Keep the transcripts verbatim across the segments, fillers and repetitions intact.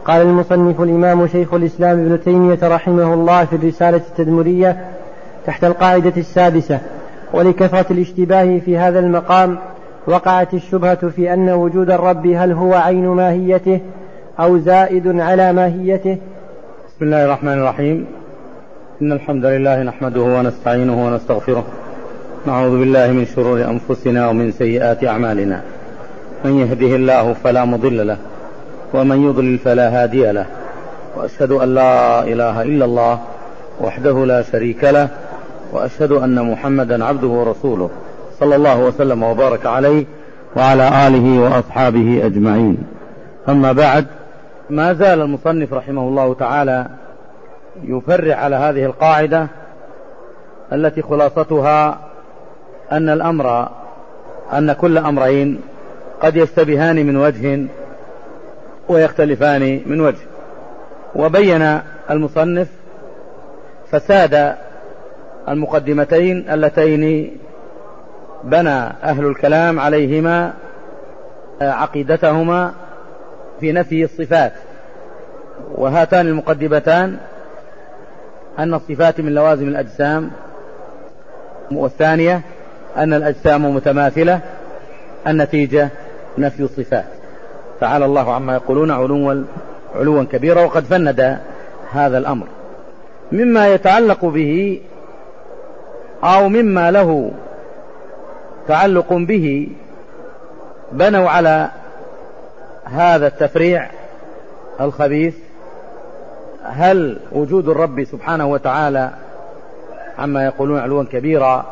قال المصنف الإمام شيخ الإسلام ابن تيمية رحمه الله في الرسالة التدمرية تحت القاعدة السادسة: ولكثرة الاشتباه في هذا المقام وقعت الشبهة في أن وجود الرب هل هو عين ماهيته أو زائد على ماهيته. بسم الله الرحمن الرحيم. إن الحمد لله نحمده ونستعينه ونستغفره، نعوذ بالله من شرور أنفسنا ومن سيئات أعمالنا، من يهده الله فلا مضل له ومن يضلل فلا هادي له، وأشهد أن لا إله إلا الله وحده لا شريك له، وأشهد أن محمدا عبده ورسوله صلى الله وسلم وبارك عليه وعلى آله وأصحابه أجمعين. أما بعد، ما زال المصنف رحمه الله تعالى يفرع على هذه القاعدة التي خلاصتها أن الأمر أن كل أمرين قد يشتبهان من وجه ويختلفان من وجه. وبين المصنف فساد المقدمتين اللتين بنى أهل الكلام عليهما عقيدتهما في نفي الصفات، وهاتان المقدمتان أن الصفات من لوازم الأجسام، والثانية أن الأجسام متماثلة، النتيجة نفي الصفات. تعالى الله عما يقولون علوا علوا كبيرا. وقد فند هذا الأمر مما يتعلق به أو مما له تعلق به. بنوا على هذا التفريع الخبيث: هل وجود الرب سبحانه وتعالى عما يقولون علوا كبيرا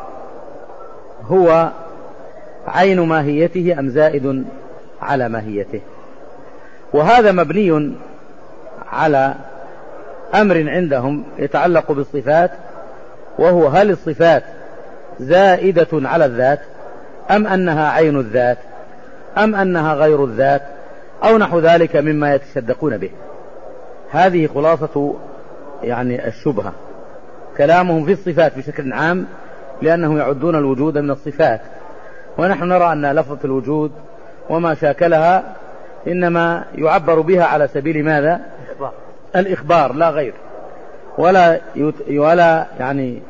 هو عين ماهيته أم زائد على ماهيته؟ وهذا مبني على أمر عندهم يتعلق بالصفات، وهو هل الصفات زائدة على الذات أم أنها عين الذات أم أنها غير الذات أو نحو ذلك مما يتشدقون به. هذه خلاصة يعني الشبهة، كلامهم في الصفات بشكل عام، لأنهم يعدون الوجود من الصفات، ونحن نرى أن لفظة الوجود وما شاكلها إنما يعبر بها على سبيل ماذا؟ الإخبار لا غير، ولا ولا يعني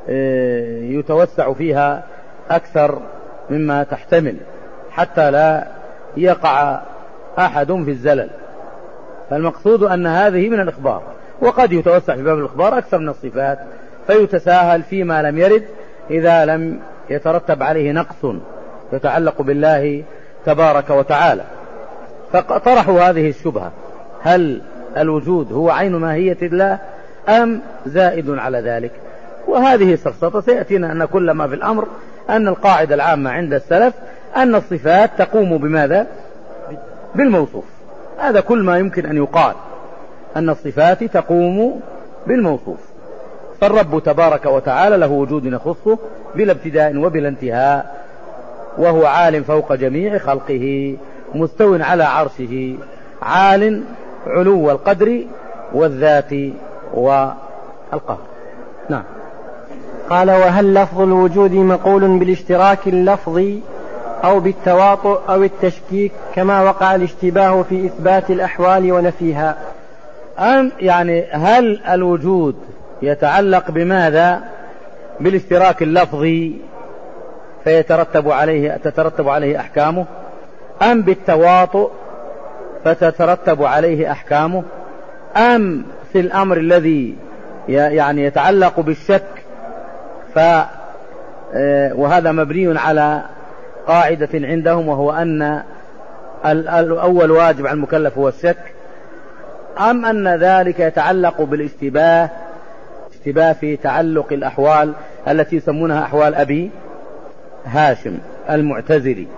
يتوسع فيها أكثر مما تحتمل حتى لا يقع أحد في الزلل. فالمقصود أن هذه من الإخبار، وقد يتوسع في باب الإخبار أكثر من الصفات، فيتساهل فيما لم يرد إذا لم يترتب عليه نقص يتعلق بالله تبارك وتعالى. فطرحوا هذه الشبهة: هل الوجود هو عين ماهية الله أم زائد على ذلك؟ وهذه سرسطة سيأتينا أن كل ما في الأمر أن القاعدة العامة عند السلف أن الصفات تقوم بماذا؟ بالموصوف. هذا كل ما يمكن أن يقال، أن الصفات تقوم بالموصوف. فالرب تبارك وتعالى له وجود يخصه بلا ابتداء وبلا انتهاء، وهو عال فوق جميع خلقه، مستو على عرشه، عال علو القدر والذات والقهر. نعم. قال: وهل لفظ الوجود مقول بالاشتراك اللفظي أو بالتواطؤ أو التشكيك كما وقع الاشتباه في إثبات الأحوال ونفيها؟ أم يعني هل الوجود يتعلق بماذا؟ بالاشتراك اللفظي فيترتب عليه تترتب عليه أحكامه، أم بالتواطؤ فتترتب عليه أحكامه، أم في الأمر الذي يعني يتعلق بالشك ف وهذا مبني على قاعدة عندهم، وهو أن الأول واجب على المكلف هو الشك، أم أن ذلك يتعلق بالاشتباه، اشتباه في تعلق الأحوال التي يسمونها أحوال أبي هاشم المعتزلي.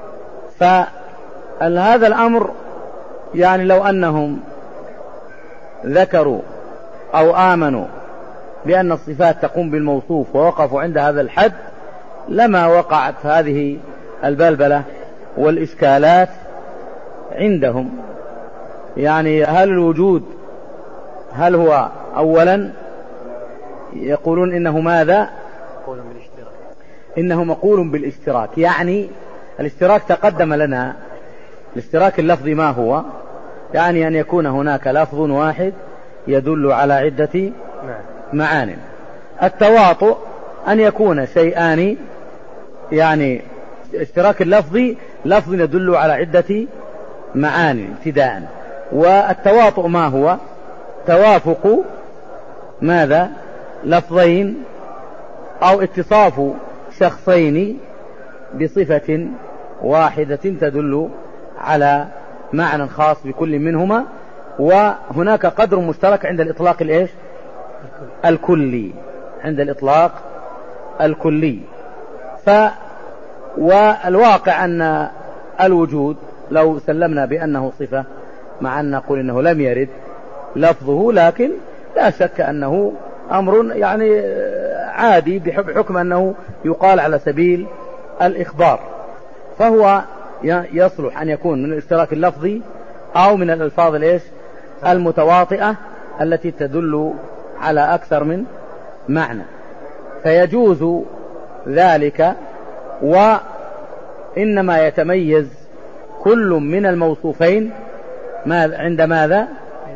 فهذا الأمر يعني لو أنهم ذكروا أو آمنوا بأن الصفات تقوم بالموصوف ووقفوا عند هذا الحد لما وقعت هذه البلبلة والإشكالات عندهم. يعني هل الوجود هل هو أولا يقولون إنه ماذا؟ إنه مقول بالاشتراك. يعني الاشتراك تقدم لنا، الاشتراك اللفظي ما هو؟ يعني أن يكون هناك لفظ واحد يدل على عدة معان. التواطؤ أن يكون شيئان، يعني اشتراك اللفظ لفظ يدل على عدة معاني ابتداء. والتواطؤ ما هو؟ توافق ماذا؟ لفظين أو اتصاف شخصين بصفة واحدة تدل على معنى خاص بكل منهما، وهناك قدر مشترك عند الإطلاق الإيش؟ الكلي، عند الإطلاق الكلي. ف والواقع أن الوجود لو سلمنا بأنه صفة، مع أن نقول إنه لم يرد لفظه، لكن لا شك أنه أمر يعني عادي بحكم أنه يقال على سبيل الإخبار، فهو يصلح أن يكون من الاشتراك اللفظي أو من الألفاظ الإيش؟ المتواطئة التي تدل على أكثر من معنى، فيجوز ذلك. وإنما يتميز كل من الموصوفين عند ماذا؟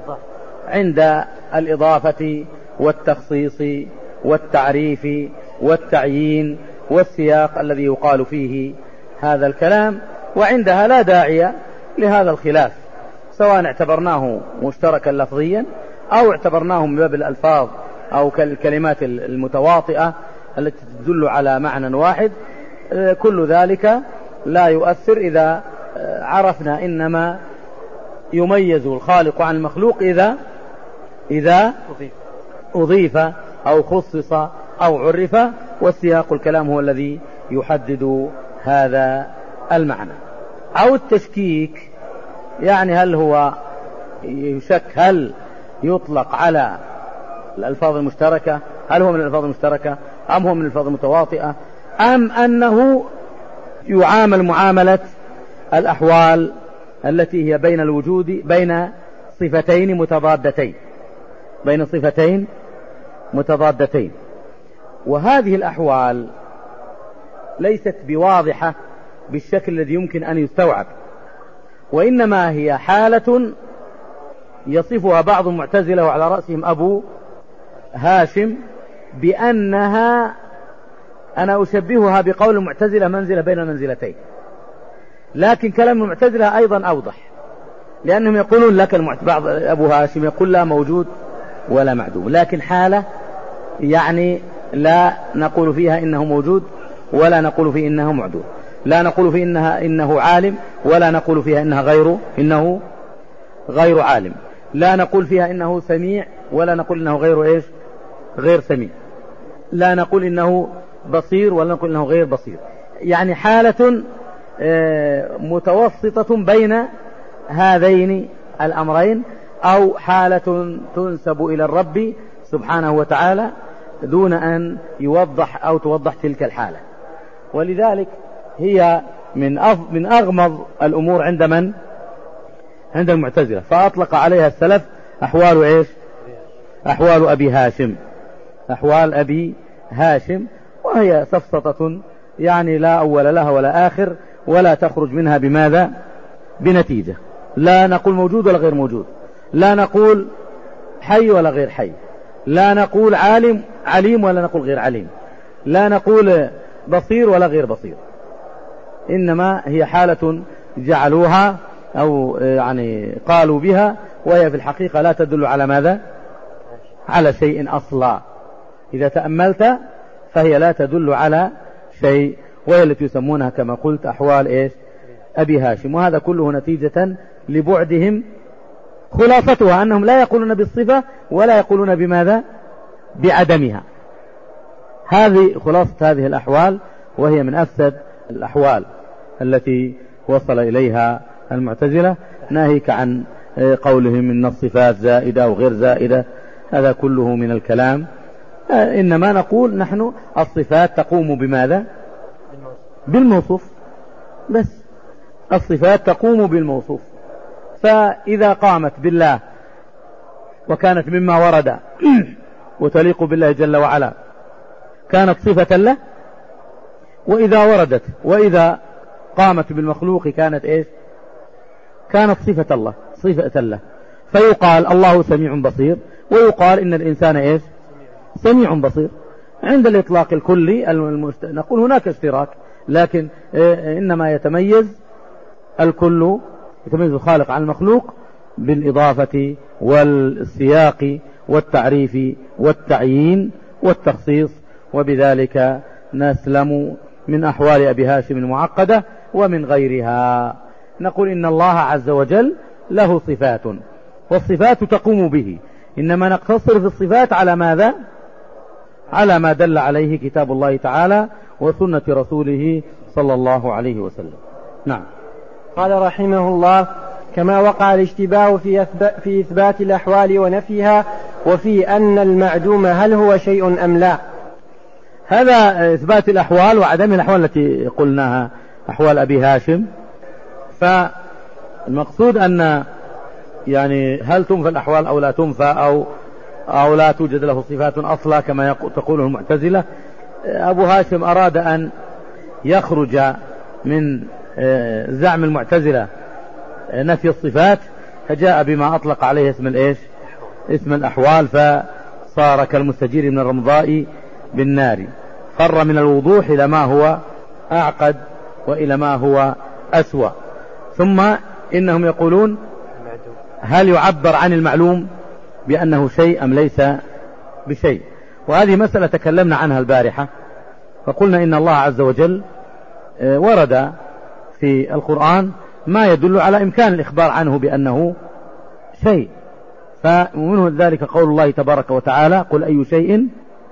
عند الإضافة والتخصيص والتعريف والتعيين والسياق الذي يقال فيه هذا الكلام، وعندها لا داعي لهذا الخلاف، سواء اعتبرناه مشتركا لفظيا أو اعتبرناه من باب الألفاظ أو كالكلمات المتواطئة التي تدل على معنى واحد. كل ذلك لا يؤثر إذا عرفنا إنما يميز الخالق عن المخلوق إذا إذا أضيف أو خصص أو عرف، والسياق الكلام هو الذي يحدد هذا المعنى. أو التشكيك، يعني هل هو يشك هل يطلق على الألفاظ المشتركة، هل هو من الألفاظ المشتركة أم هو من الألفاظ المتواطئة، أم أنه يعامل معاملة الأحوال التي هي بين الوجود بين صفتين متضادتين بين صفتين متضادتين. وهذه الأحوال ليست بواضحة بالشكل الذي يمكن أن يستوعب، وإنما هي حالة يصفها بعض المعتزلة وعلى رأسهم أبو هاشم بأنها، أنا أشبهها بقول المعتزلة منزلة بين المنزلتين، لكن كلام المعتزلة أيضا أوضح، لأنهم يقولون لك بعض أبو هاشم يقول لا موجود ولا معدوم، لكن حالة يعني لا نقول فيها إنه موجود ولا نقول فيه إنه معدوم، لا نقول فيه إنها إنه عالم ولا نقول فيها إنها غير إنه غير عالم، لا نقول فيها إنه سميع ولا نقول إنه غير إيش؟ غير سميع، لا نقول إنه بصير ولا نقول إنه غير بصير، يعني حالة متوسطة بين هذين الأمرين، أو حالة تنسب إلى الرب سبحانه وتعالى دون أن يوضح أو توضح تلك الحالة. ولذلك هي من من أغمض الأمور عند من؟ عند المعتزلة، فأطلق عليها السلف أحوال إيش؟ أحوال أبي هاشم، أحوال أبي هاشم، وهي سفسطة يعني لا أول لها ولا آخر، ولا تخرج منها بماذا؟ بنتيجة. لا نقول موجود ولا غير موجود، لا نقول حي ولا غير حي، لا نقول عالم عليم ولا نقول غير عليم، لا نقول بصير ولا غير بصير، إنما هي حالة جعلوها أو يعني قالوا بها، وهي في الحقيقة لا تدل على ماذا؟ على شيء أصلا. إذا تأملت فهي لا تدل على شيء، وهي التي يسمونها كما قلت أحوال إيش؟ أبي هاشم. وهذا كله نتيجة لبعدهم، خلاصتها أنهم لا يقولون بالصفة ولا يقولون بماذا؟ بعدمها. هذه خلاصة هذه الأحوال، وهي من أفسد الأحوال التي وصل إليها المعتزلة، ناهيك عن قولهم إن الصفات زائدة أو غير زائدة، هذا كله من الكلام. إنما نقول نحن الصفات تقوم بماذا؟ بالموصوف، بس الصفات تقوم بالموصوف، فإذا قامت بالله وكانت مما ورد وتليق بالله جل وعلا كانت صفة له، وإذا وردت وإذا قامت بالمخلوق كانت إيش؟ كانت صفة الله، صفة له، فيقال الله سميع بصير، ويقال إن الإنسان إيش؟ سميع بصير. عند الإطلاق الكلي المشت... نقول هناك اشتراك، لكن إنما يتميز الكل، يتميز الخالق عن المخلوق بالإضافة والسياق والتعريف والتعيين والتخصيص، وبذلك نسلم من أحوال أبي هاشم المعقدة ومن غيرها. نقول إن الله عز وجل له صفات، والصفات تقوم به، إنما نقتصر في الصفات على ماذا؟ على ما دل عليه كتاب الله تعالى وسنة رسوله صلى الله عليه وسلم. نعم. قال رحمه الله: كما وقع الاشتباه في, في إثبات الأحوال ونفيها، وفي أن المعدوم هل هو شيء أم لا. هذا إثبات الأحوال وعدم الأحوال التي قلناها أحوال أبي هاشم. فالمقصود أن يعني هل تنفى الأحوال أو لا تنفى، أو أو لا توجد له صفات أصلا كما تقوله المعتزلة. أبو هاشم أراد أن يخرج من زعم المعتزلة نفي الصفات، فجاء بما أطلق عليه اسم الإيش؟ اسم الأحوال، فصار كالمستجير من الرمضاء بالنار، فر من الوضوح إلى ما هو أعقد وإلى ما هو أسوأ. ثم إنهم يقولون: هل يعبر عن المعلوم بأنه شيء أم ليس بشيء؟ وهذه مسألة تكلمنا عنها البارحة، فقلنا إن الله عز وجل ورد في القرآن ما يدل على إمكان الإخبار عنه بأنه شيء، فمنه ذلك قول الله تبارك وتعالى: قل أي شيء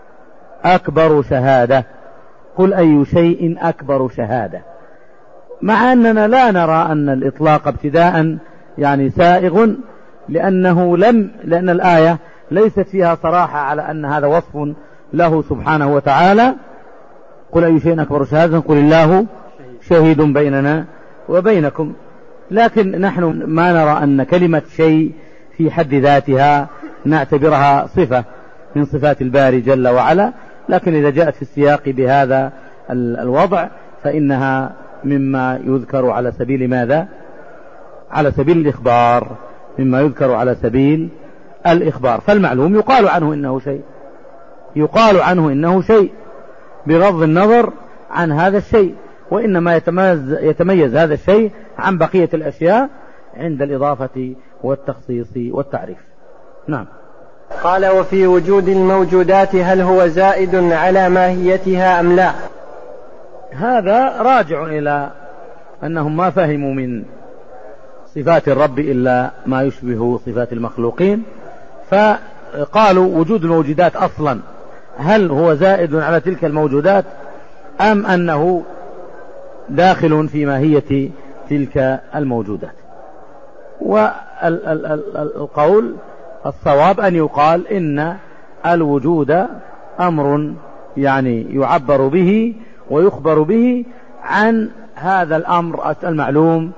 أكبر شهادة، قل أي شيء أكبر شهادة، مع أننا لا نرى أن الإطلاق ابتداء يعني سائغ، لأنه لم لأن الآية ليست فيها صراحة على أن هذا وصف له سبحانه وتعالى. قل أي شيء أكبر شهادة، قل الله شهيد بيننا وبينكم. لكن نحن ما نرى أن كلمة شيء في حد ذاتها نعتبرها صفة من صفات الباري جل وعلا، لكن إذا جاءت في السياق بهذا الوضع فإنها مما يذكر على سبيل ماذا؟ على سبيل الإخبار، مما يذكر على سبيل الإخبار. فالمعلوم يقال عنه إنه شيء، يقال عنه إنه شيء بغض النظر عن هذا الشيء، وإنما يتميز, يتميز هذا الشيء عن بقية الأشياء عند الإضافة والتخصيص والتعريف. نعم. قال: وفي وجود الموجودات هل هو زائد على ماهيتها أم لا؟ هذا راجع إلى أنهم ما فهموا من صفات الرب إلا ما يشبه صفات المخلوقين، فقالوا وجود الموجودات أصلا هل هو زائد على تلك الموجودات أم أنه داخل في ماهية تلك الموجودات. والقول الصواب أن يقال إن الوجود أمر يعني يعبر به ويخبر به عن هذا الأمر المعلوم،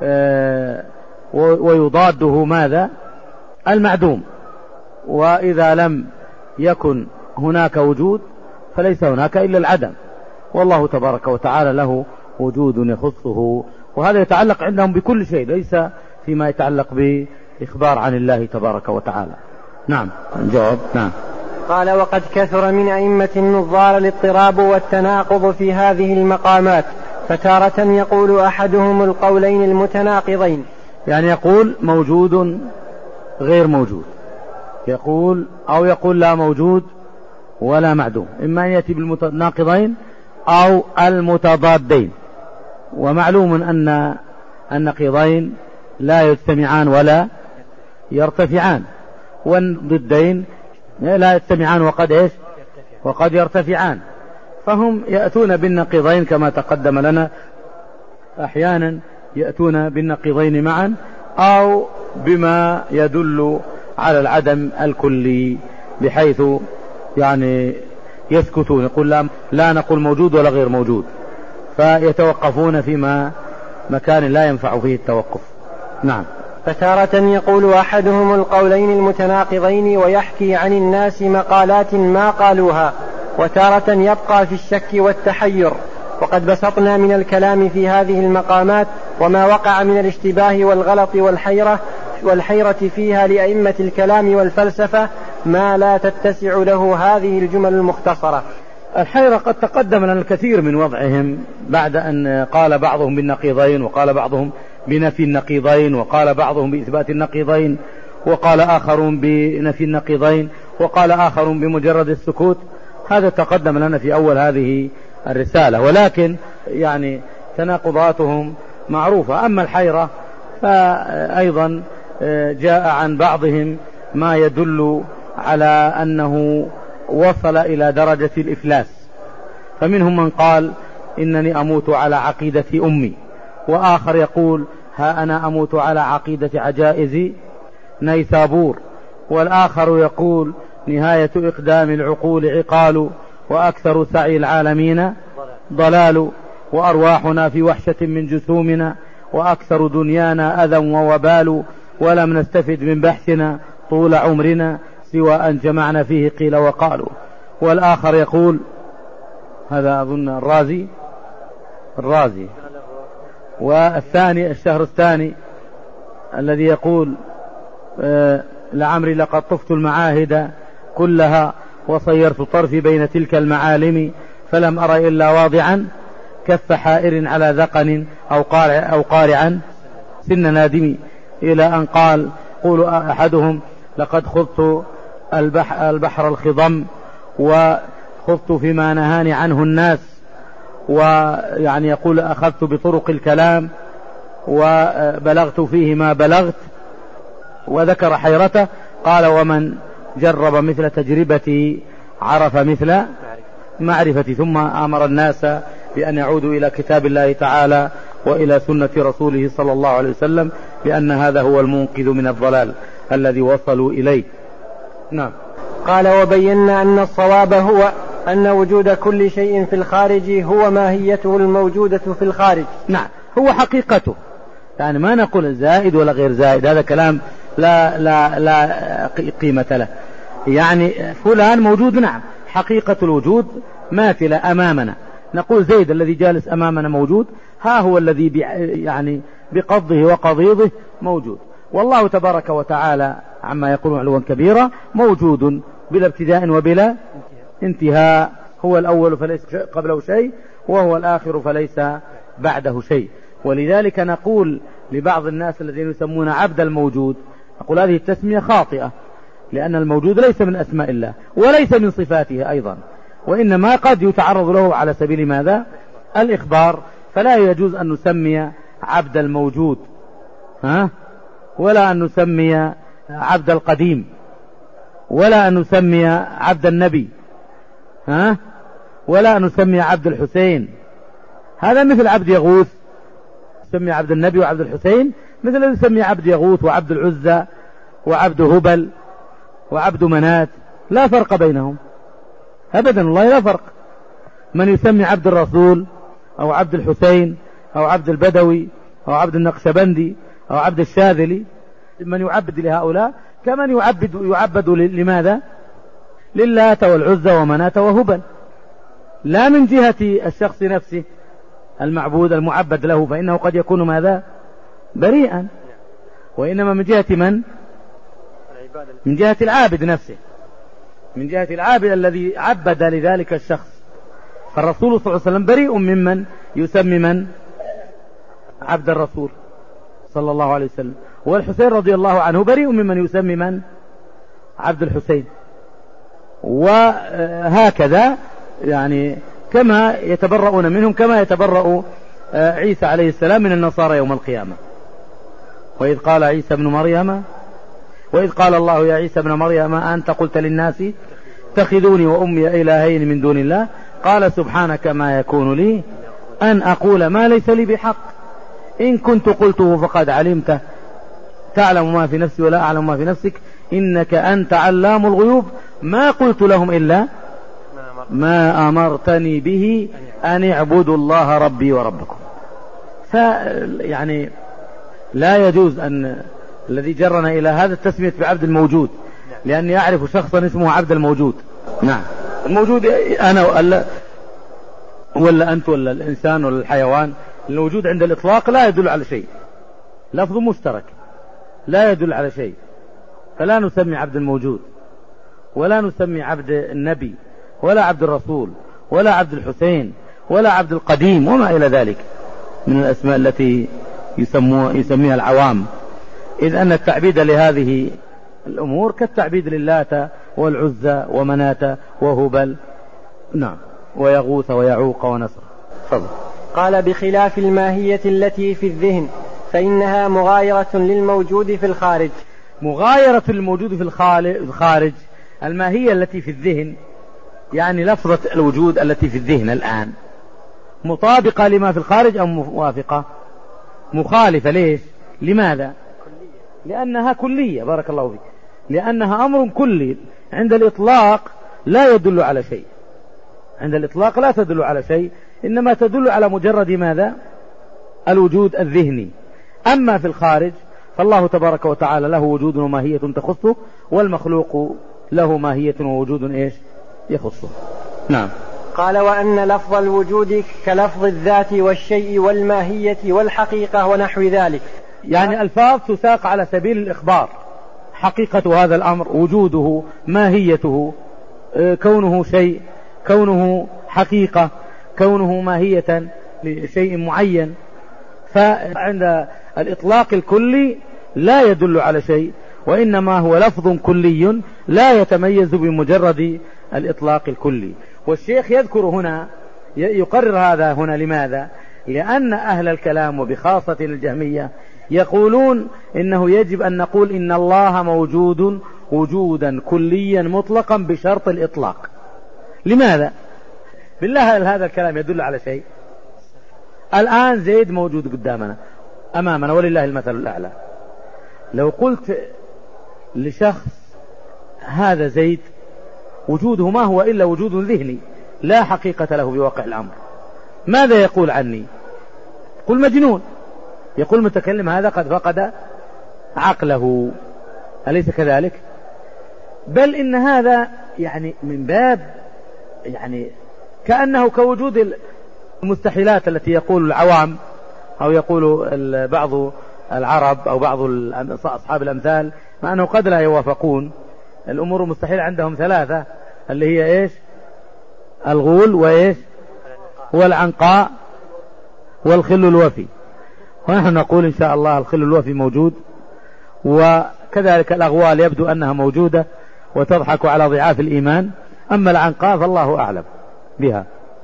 ويضاده ماذا؟ المعدوم. وإذا لم يكن هناك وجود فليس هناك إلا العدم، والله تبارك وتعالى له وجود يخصه، وهذا يتعلق عندهم بكل شيء، ليس فيما يتعلق بإخبار عن الله تبارك وتعالى. نعم. الجواب: نعم. قال: وقد كثر من أئمة النظار الاضطراب والتناقض في هذه المقامات، فتارة يقول أحدهم القولين المتناقضين، يعني يقول موجود غير موجود، يقول أو يقول لا موجود ولا معدوم، إما أن يأتي بالمتناقضين أو المتضادين. ومعلوم أن النقيضين لا يجتمعان ولا يرتفعان، والضدين لا يجتمعان وقد إيش؟ وقد يرتفعان. فهم يأتون بالنقيضين كما تقدم لنا، أحيانا يأتون بالنقيضين معا أو بما يدل على العدم الكلي، بحيث يعني يسكتون، يقول لا, لا نقول موجود ولا غير موجود، فيتوقفون فيما مكان لا ينفع فيه التوقف. نعم. فتارة يقول أحدهم القولين المتناقضين ويحكي عن الناس مقالات ما قالوها، وتارة يبقى في الشك والتحير. وقد بسطنا من الكلام في هذه المقامات وما وقع من الاشتباه والغلط والحيرة والحيرة فيها لأئمة الكلام والفلسفة ما لا تتسع له هذه الجمل المختصرة. الحيرة قد تقدم لنا الكثير من وضعهم بعد أن قال بعضهم بالنقيضين، وقال بعضهم بنفي النقيضين، وقال بعضهم بإثبات النقيضين، وقال آخرون بنفي النقيضين، وقال آخرون بمجرد السكوت. هذا تقدم لنا في أول هذه الرسالة، ولكن يعني تناقضاتهم معروفة. أما الحيرة فأيضا جاء عن بعضهم ما يدل على أنه وصل إلى درجة الإفلاس، فمنهم من قال إنني أموت على عقيدة أمي، وآخر يقول ها أنا أموت على عقيدة عجائز نيسابور، والآخر يقول نهاية إقدام العقول عقال، وأكثر سعي العالمين ضلال، وأرواحنا في وحشة من جسومنا، وأكثر دنيانا أذى ووبال، ولم نستفد من بحثنا طول عمرنا سوى أن جمعنا فيه قيل وقالوا. والآخر يقول، هذا أظن الرازي الرازي والثاني الشهرستاني الذي يقول آه لعمري لقد طفت المعاهد كلها وصيرت طرفي بين تلك المعالم، فلم أر إلا واضعا كف حائر على ذقن أو قارع أو قارعا سن نادم، إلى أن قال قول أحدهم لقد خضت البحر, البحر الخضم وخضت فيما نهاني عنه الناس، ويعني يقول أخذت بطرق الكلام وبلغت فيه ما بلغت، وذكر حيرته. قال ومن جرب مثل تجربتي عرف مثل معرفتي، ثم أمر الناس بأن يعودوا إلى كتاب الله تعالى وإلى سنة رسوله صلى الله عليه وسلم، لأن هذا هو المنقذ من الضلال الذي وصلوا إليه. نعم. قال وبينا أن الصواب هو أن وجود كل شيء في الخارج هو ماهيته الموجودة في الخارج. نعم، هو حقيقته، يعني ما نقول زائد ولا غير زائد، هذا كلام لا, لا, لا قيمة له. يعني فلان موجود، نعم، حقيقة الوجود ماثلة أمامنا، نقول زيد الذي جالس أمامنا موجود، ها هو الذي يعني بقضه وقضيضه موجود. والله تبارك وتعالى عما يقولون علوا كبيرا موجود بلا ابتداء وبلا انتهاء، هو الأول فليس قبله شيء، وهو الآخر فليس بعده شيء. ولذلك نقول لبعض الناس الذين يسمون عبد الموجود، نقول هذه التسمية خاطئة، لأن الموجود ليس من أسماء الله وليس من صفاته أيضا، وإنما قد يتعرض له على سبيل ماذا؟ الإخبار. فلا يجوز أن نسمي عبد الموجود ها؟ ولا أن نسمي عبد القديم، ولا أن نسمي عبد النبي ها؟ ولا أن نسمي عبد الحسين. هذا مثل عبد يغوث، نسمي عبد النبي وعبد الحسين مثل الذي يسمي عبد يغوث وعبد العزى وعبد هبل وعبد منات، لا فرق بينهم أبدا، والله لا فرق. من يسمي عبد الرسول أو عبد الحسين أو عبد البدوي أو عبد النقشبندي أو عبد الشاذلي، من يعبد لهؤلاء كمن يعبد يعبد لماذا؟ للات والعزى ومنات وهبل، لا من جهة الشخص نفسه المعبود المعبد له، فإنه قد يكون ماذا؟ بريئا، وإنما من جهة من؟ من جهة العابد نفسه، من جهة العابد الذي عبد لذلك الشخص. فالرسول صلى الله عليه وسلم بريء ممن يسمي من؟ عبد الرسول صلى الله عليه وسلم. والحسين رضي الله عنه بريء ممن يسمي من؟ عبد الحسين. وهكذا يعني كما يتبرؤون منهم كما يتبرأ عيسى عليه السلام من النصارى يوم القيامة. وإذ قال عيسى ابن مريم وإذ قال الله يا عيسى ابن مريم أنت قلت للناس اتخذوني وأمي إلهين من دون الله قال سبحانك ما يكون لي أن أقول ما ليس لي بحق إن كنت قلته فقد علمته تعلم ما في نفسي ولا أعلم ما في نفسك إنك أنت علام الغيوب ما قلت لهم إلا ما أمرتني به أن اعبدوا الله ربي وربكم. فيعني لا يجوز أن الذي جرنا إلى هذا التسمية بعبد الموجود، لأني أعرف شخصا اسمه عبد الموجود. نعم، الموجود أنا ولا, ولا أنت ولا الإنسان ولا الحيوان، الموجود عند الإطلاق لا يدل على شيء، لفظ مشترك لا يدل على شيء، فلا نسمي عبد الموجود ولا نسمي عبد النبي ولا عبد الرسول ولا عبد الحسين ولا عبد القديم وما إلى ذلك من الأسماء التي يسميها العوام، إذ أن التعبيد لهذه الأمور كالتعبيد للات والعزى ومناة وهبل نعم ويغوث ويعوق ونصر. فضل. قال بخلاف الماهية التي في الذهن فإنها مغايرة للموجود في الخارج. مغايرة الموجود في الخارج الماهية التي في الذهن يعني لفظة الوجود التي في الذهن الآن مطابقة لما في الخارج أو موافقة؟ مخالفة. ليش؟ لماذا؟ لأنها كلية. بارك الله فيك. لأنها أمر كلي عند الإطلاق لا يدل على شيء، عند الإطلاق لا تدل على شيء، إنما تدل على مجرد ماذا؟ الوجود الذهني. أما في الخارج فالله تبارك وتعالى له وجود وماهية تخصه، والمخلوق له ماهية ووجود إيش يخصه. نعم. قال وأن لفظ الوجود كلفظ الذات والشيء والماهية والحقيقة ونحو ذلك، يعني ألفاظ تساق على سبيل الإخبار. حقيقة هذا الأمر، وجوده، ماهيته، كونه شيء، كونه حقيقة، كونه ماهية لشيء معين. فعند الإطلاق الكلي لا يدل على شيء، وإنما هو لفظ كلي لا يتميز بمجرد الإطلاق الكلي. والشيخ يذكر هنا يقرر هذا هنا لماذا؟ لأن أهل الكلام وبخاصة الجهمية يقولون إنه يجب أن نقول إن الله موجود وجودا كليا مطلقا بشرط الإطلاق. لماذا؟ بالله هل هذا الكلام يدل على شيء؟ الآن زيد موجود قدامنا أمامنا ولله المثل الأعلى. لو قلت لشخص هذا زيد وجوده ما هو إلا وجود ذهني لا حقيقة له بواقع الأمر، ماذا يقول عني؟ قل مجنون. يقول المتكلم هذا قد فقد عقله، أليس كذلك؟ بل إن هذا يعني من باب يعني كأنه كوجود المستحيلات التي يقول العوام أو يقول بعض العرب أو بعض أصحاب الأمثال، مع أنه قد لا يوافقون. الأمور المستحيلة عندهم ثلاثة، اللي هي إيش؟ الغول وإيش؟ والعنقاء والخل الوفي. ونحن نقول إن شاء الله الخل الوفي موجود، وكذلك الأغوال يبدو أنها موجودة وتضحك على ضعاف الإيمان، أما العنقاء فالله أعلم بها.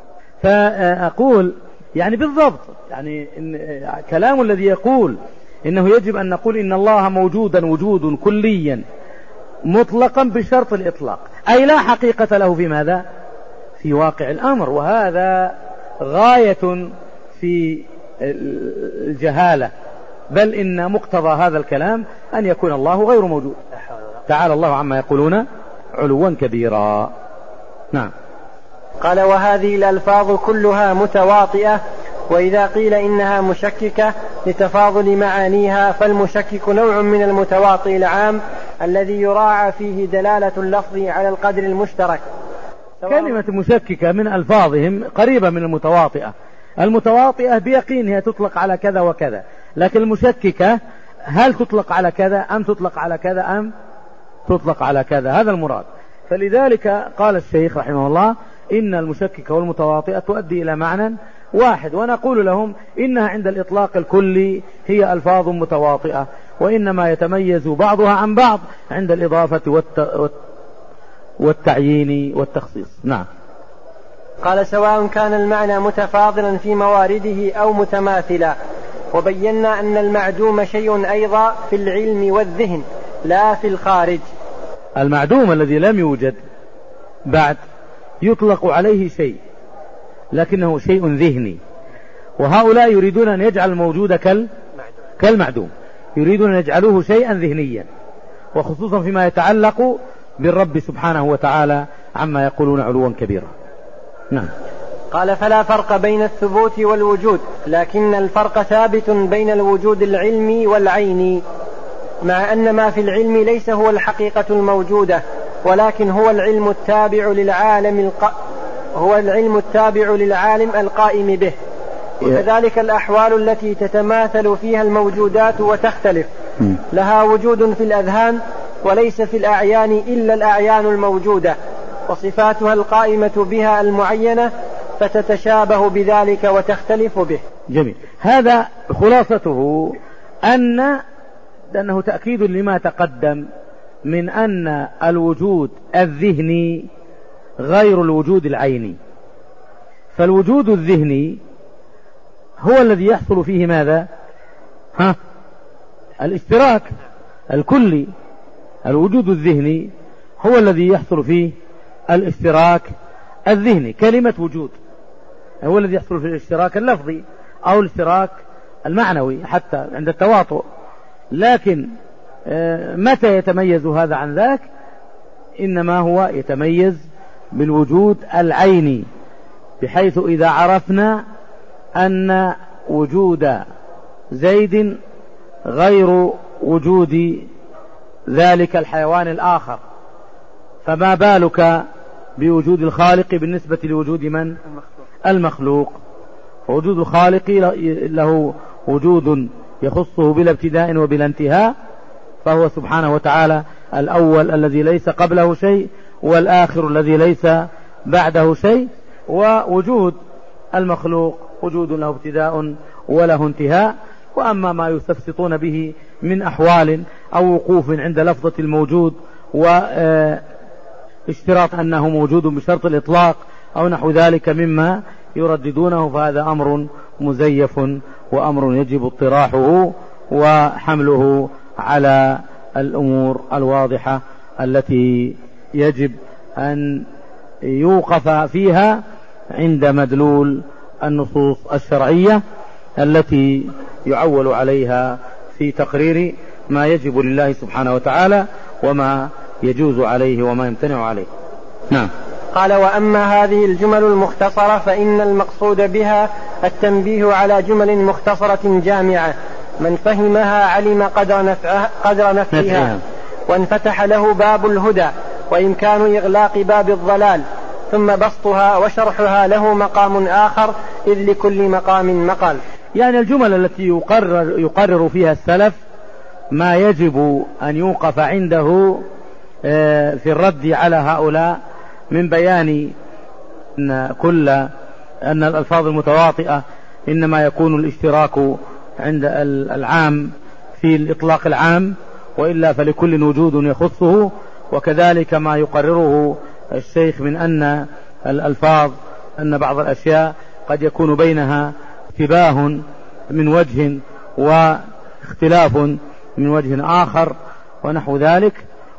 فأقول يعني بالضبط يعني إن كلام الذي يقول إنه يجب أن نقول إن الله موجودا وجود كليا مطلقا بشرط الإطلاق، أي لا حقيقة له في ماذا؟ في واقع الأمر. وهذا غاية في الجهالة، بل إن مقتضى هذا الكلام أن يكون الله غير موجود. تعالى الله عما يقولون علوا كبيرا. نعم. قال وهذه الألفاظ كلها متواطئة، وإذا قيل إنها مشككة لتفاضل معانيها فالمشكك نوع من المتواطئ العام الذي يراعى فيه دلالة اللفظ على القدر المشترك. كلمة مشككة من ألفاظهم قريبة من المتواطئة. المتواطئة بيقينها تطلق على كذا وكذا، لكن المشككة هل تطلق على كذا أم تطلق على كذا أم تطلق على كذا، هذا المراد. فلذلك قال الشيخ رحمه الله إن المشككة والمتواطئة تؤدي إلى معنى واحد، ونقول لهم إنها عند الإطلاق الكلي هي ألفاظ متواطئة، وإنما يتميز بعضها عن بعض عند الإضافة والت... والتعيين والتخصيص. نعم. قال سواء كان المعنى متفاضلا في موارده أو متماثلا، وبينا أن المعدوم شيء أيضا في العلم والذهن لا في الخارج. المعدوم الذي لم يوجد بعد يطلق عليه شيء لكنه شيء ذهني، وهؤلاء يريدون أن يجعل الموجود كال... كالمعدوم، يريدون أن يجعلوه شيئا ذهنيا، وخصوصا فيما يتعلق بالرب سبحانه وتعالى عما يقولون علوا كبيرا. نعم. قال فلا فرق بين الثبوت والوجود، لكن الفرق ثابت بين الوجود العلمي والعيني، مع أن ما في العلم ليس هو الحقيقة الموجودة، ولكن هو العلم التابع للعالم الق... هو العلم التابع للعالم القائم به. وكذلك الأحوال التي تتماثل فيها الموجودات وتختلف لها وجود في الأذهان وليس في الأعيان إلا الأعيان الموجودة، وصفاتها القائمة بها المعينة فتتشابه بذلك وتختلف به. جميل. هذا خلاصته أن لأنه تأكيد لما تقدم من أن الوجود الذهني غير الوجود العيني. فالوجود الذهني هو الذي يحصل فيه ماذا؟ ها؟ الاشتراك الكلي. الوجود الذهني هو الذي يحصل فيه الاشتراك الذهني. كلمة وجود هو الذي يحصل فيه الاشتراك اللفظي أو الاشتراك المعنوي حتى عند التواطؤ. لكن متى يتميز هذا عن ذاك؟ إنما هو يتميز بالوجود العيني، بحيث إذا عرفنا أن وجود زيد غير وجود ذلك الحيوان الآخر، فما بالك بوجود الخالق بالنسبة لوجود من؟ المخلوق. فوجود الخالق له وجود يخصه بلا ابتداء وبلا انتهاء، فهو سبحانه وتعالى الأول الذي ليس قبله شيء، والآخر الذي ليس بعده شيء. ووجود المخلوق وجود له ابتداء وله انتهاء. وأما ما يستفسطون به من أحوال أو وقوف عند لفظة الموجود واشتراط أنه موجود بشرط الإطلاق أو نحو ذلك مما يرددونه، فهذا أمر مزيف وأمر يجب اطراحه وحمله على الأمور الواضحة التي يجب أن يوقف فيها عند مدلول النصوص الشرعية التي يعول عليها في تقرير ما يجب لله سبحانه وتعالى وما يجوز عليه وما يمتنع عليه. نعم. قال: وأما هذه الجمل المختصرة فإن المقصود بها التنبيه على جمل مختصرة جامعة، من فهمها علم قدر نفعها, قدر نفعها وانفتح له باب الهدى وإمكان إغلاق باب الضلال، ثم بسطها وشرحها له مقام آخر، إذ لكل مقام مقال. يعني الجمل التي يقرر, يقرر فيها السلف ما يجب أن يوقف عنده في الرد على هؤلاء، من بيان أن كل أن الألفاظ المتواطئة إنما يكون الاشتراك عند العام في الإطلاق العام، وإلا فلكل وجود يخصه. وكذلك ما يقرره الشيخ من أن الألفاظ أن بعض الأشياء قد يكون بينها اشتباه من وجه واختلاف من وجه آخر ونحو ذلك،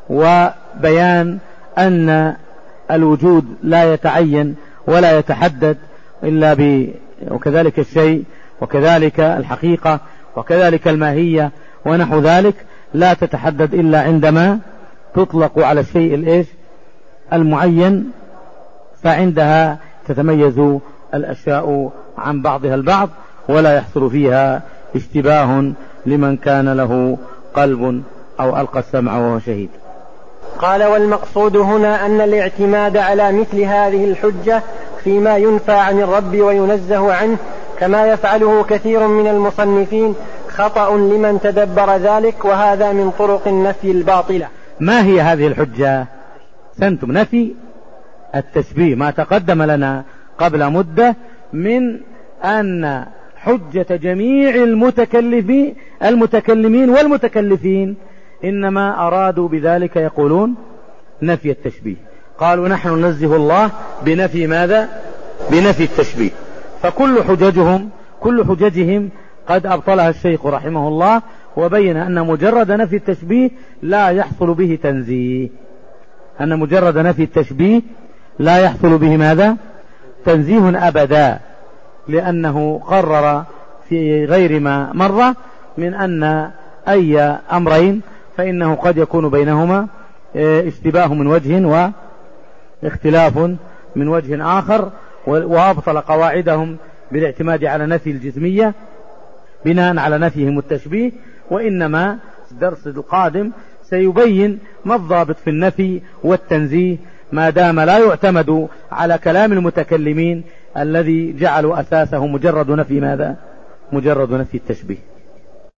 وبيان أن الوجود لا يتعين ولا يتحدد إلا ب وكذلك الشيء وكذلك الحقيقة وكذلك الماهية ونحو ذلك لا تتحدد إلا عندما تطلق على الشيء الإيش المعين، فعندها تتميز الأشياء عن بعضها البعض ولا يحصل فيها اشتباه لمن كان له قلب أو ألقى السمع وهو شهيد. قال: والمقصود هنا أن الاعتماد على مثل هذه الحجة فيما ينفى عن الرب وينزه عنه كما يفعله كثير من المصنفين خطأ لمن تدبر ذلك، وهذا من طرق النفي الباطلة. ما هي هذه الحجة؟ سنتم نفي التشبيه، ما تقدم لنا قبل مدة من أن حجة جميع المتكلفين المتكلمين والمتكلفين إنما أرادوا بذلك يقولون نفي التشبيه. قالوا نحن ننزه الله بنفي ماذا؟ بنفي التشبيه. فكل حججهم كل حججهم قد أبطلها الشيخ رحمه الله، وبين أن مجرد نفي التشبيه لا يحصل به تنزيه، أن مجرد نفي التشبيه لا يحصل به ماذا؟ تنزيه أبدا، لأنه قرر في غير ما مر من أن أي أمرين فإنه قد يكون بينهما اشتباه من وجه واختلاف من وجه آخر، وأبطل قواعدهم بالاعتماد على نفي الجسمية بناء على نفيهم التشبيه. وإنما الدرس القادم سيبين ما الضابط في النفي والتنزيه ما دام لا يعتمد على كلام المتكلمين الذي جعلوا أساسه مجرد نفي ماذا؟ مجرد نفي التشبيه.